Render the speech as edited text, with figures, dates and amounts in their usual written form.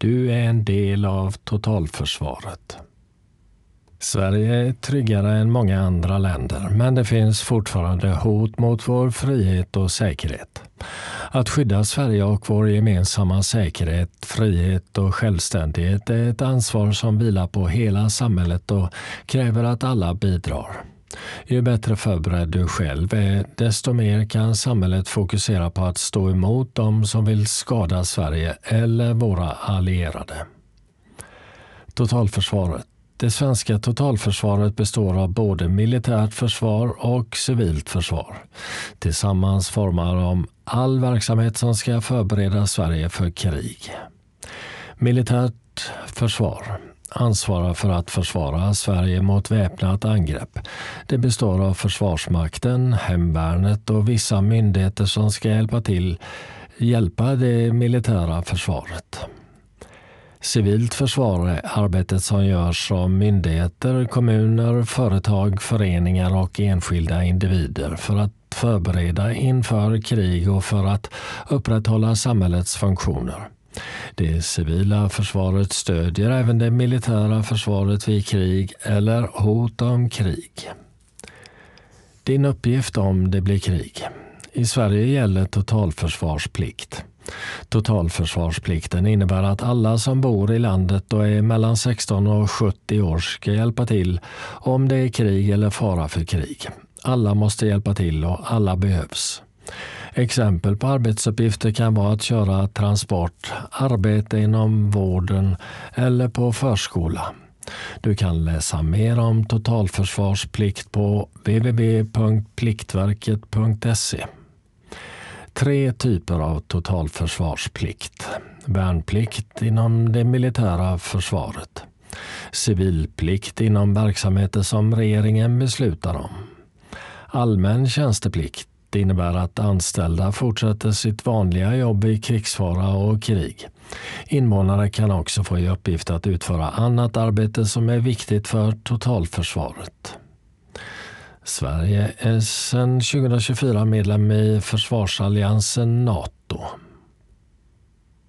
Du är en del av totalförsvaret. Sverige är tryggare än många andra länder, men det finns fortfarande hot mot vår frihet och säkerhet. Att skydda Sverige och vår gemensamma säkerhet, frihet och självständighet är ett ansvar som vilar på hela samhället och kräver att alla bidrar. Ju bättre förberedd du själv är, desto mer kan samhället fokusera på att stå emot de som vill skada Sverige eller våra allierade. Totalförsvaret. Det svenska totalförsvaret består av både militärt försvar och civilt försvar. Tillsammans formar de all verksamhet som ska förbereda Sverige för krig. Militärt försvar ansvarar för att försvara Sverige mot väpnat angrepp. Det består av Försvarsmakten, Hemvärnet och vissa myndigheter som ska hjälpa det militära försvaret. Civilt försvar är arbetet som görs av myndigheter, kommuner, företag, föreningar och enskilda individer för att förbereda inför krig och för att upprätthålla samhällets funktioner. Det civila försvaret stödjer även det militära försvaret vid krig eller hot om krig. Din uppgift om det blir krig. I Sverige gäller totalförsvarsplikt. Totalförsvarsplikten innebär att alla som bor i landet och är mellan 16 och 70 år ska hjälpa till om det är krig eller fara för krig. Alla måste hjälpa till och alla behövs. Exempel på arbetsuppgifter kan vara att köra transport, arbete inom vården eller på förskola. Du kan läsa mer om totalförsvarsplikt på www.pliktverket.se. 3 typer av totalförsvarsplikt. Värnplikt inom det militära försvaret. Civilplikt inom verksamheter som regeringen beslutar om. Allmän tjänsteplikt innebär att anställda fortsätter sitt vanliga jobb i krigsfara och krig. Invånare kan också få i uppgift att utföra annat arbete som är viktigt för totalförsvaret. Sverige är sedan 2024 medlem i försvarsalliansen NATO.